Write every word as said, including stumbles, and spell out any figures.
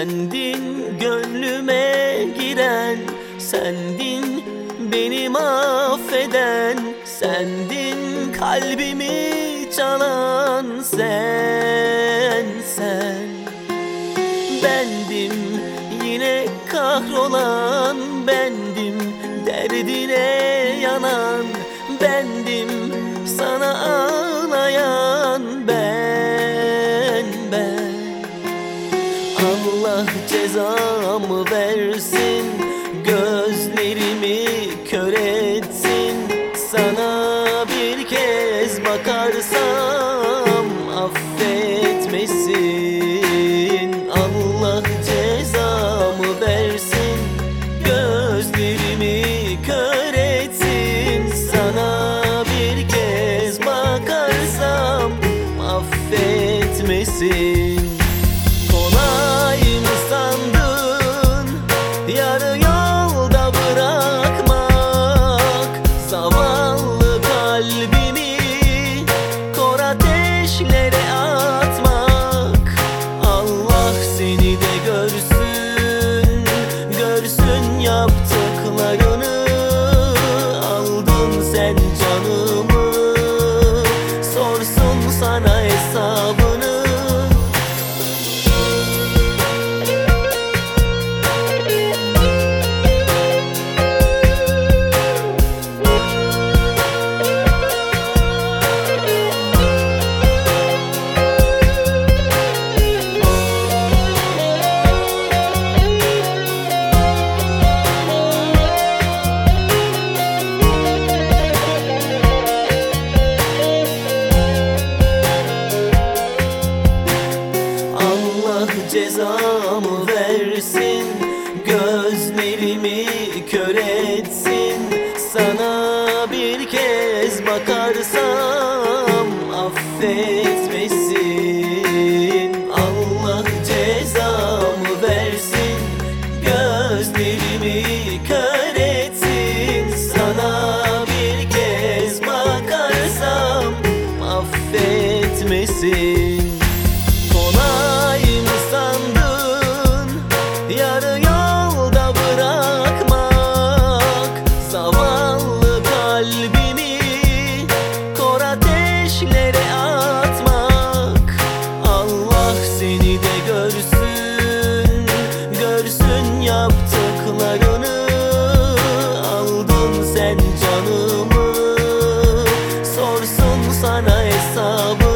Sendin gönlüme giren, sendin beni mahveden, sendin kalbimi çalan, sen, sen. Bendim yine kahrolan, bendim derdine yanan, bendim sana ağlayan, ben, ben. Allah cezamı versin, gözlerimi kör etsin. Sana bir kez bakarsam affetmesin. Allah cezamı versin, gözlerimi kör etsin. Sana bir kez bakarsam affetmesin. Kolay mı sandın yarı yolda bırakmak, zavallı kalbimi kor ateşlere atmak? Allah seni de görsün, görsün yaptıklarını. Aldın sen canımı, sorsun sana hesabını. Cezamı versin, gözlerimi kör etsin. Sana bir kez bakarsam affetmesin. Allah cezamı versin, gözlerimi kör etsin. Sana bir kez bakarsam affetmesin. Kolay mı sandın yarı yolda bırakmak, zavallı kalbimi kor ateşlere atmak? Allah seni de görsün, görsün yaptıklarını. Aldın sen canımı, sorsun sana hesabı.